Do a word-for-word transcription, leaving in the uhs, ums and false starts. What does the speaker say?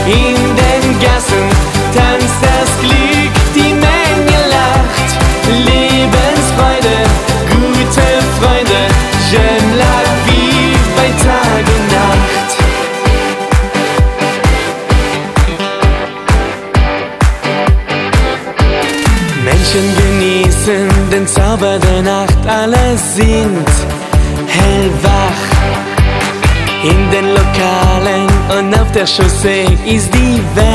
In den Gassen tanzt das Glück, die Menge lacht. Lebensfreude, gute Freunde, j'aime la vie bei Tag und Nacht. Menschen genießen den Zauber der Nacht, alle sind hellwach. In den Lokalen und auf der Chaussee ist die Welt